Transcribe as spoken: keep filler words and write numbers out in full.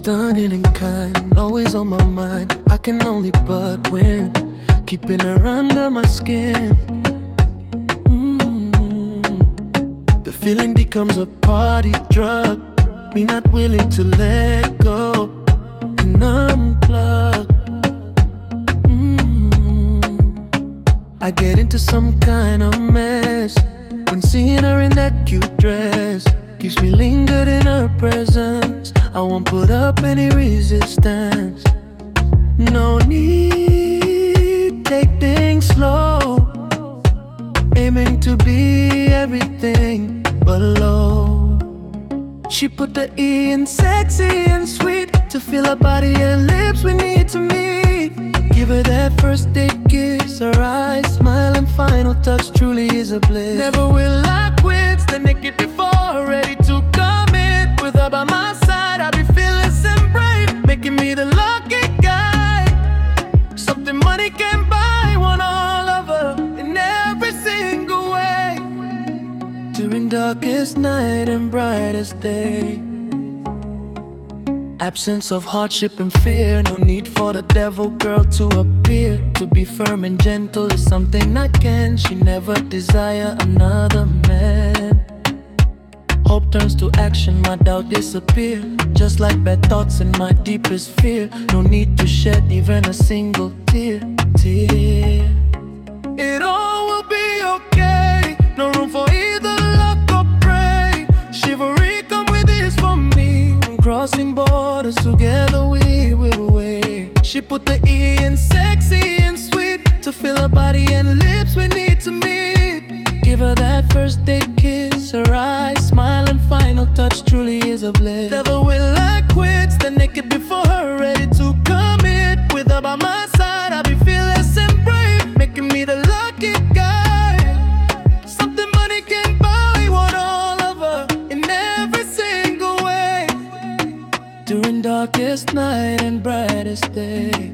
stunning and kind, always on my mind. I can only but win, keeping her under my skin. Mm. The feeling becomes a party drug, me not willing to let go and unplug. Mm. I get into some kind of mess when seeing her in that cute dress. Keeps me lingered in her presence. I won't put up any resistance. No need, take things slow. Aiming to be everything but low. She put the E in sexy and sweet, to feel her body and lips we need to meet. Give her that first date kiss, her eyes, smile and final touch truly is a bliss. Never will I quit, the naked before, ready to commit. With her by my side, I'll be fearless and brave, making me the lucky guy. Something money can buy, want all of her in every single way. During darkest night and brightest day. Absence of hardship and fear, no need for the devil girl to appear. To be firm and gentle is something I can. She never desire another man. Hope turns to action, my doubt disappear. Just like bad thoughts and my deepest fear. No need to shed even a single tear, tear. It all will be okay, no room for either luck or pray. Chivalry come with this for me. Crossing borders together we will wait. She put the E in sexy and sweet, to feel her body and lips we need to meet. Give her that first date kiss, her eyes, smile and final touch truly is a bliss. Never will I quit, stand naked before her, ready to commit. With her by my side, I'll be fearless and brave, making me the lucky guy. Something money can buy, want all of her in every single way. During darkest night and brightest day.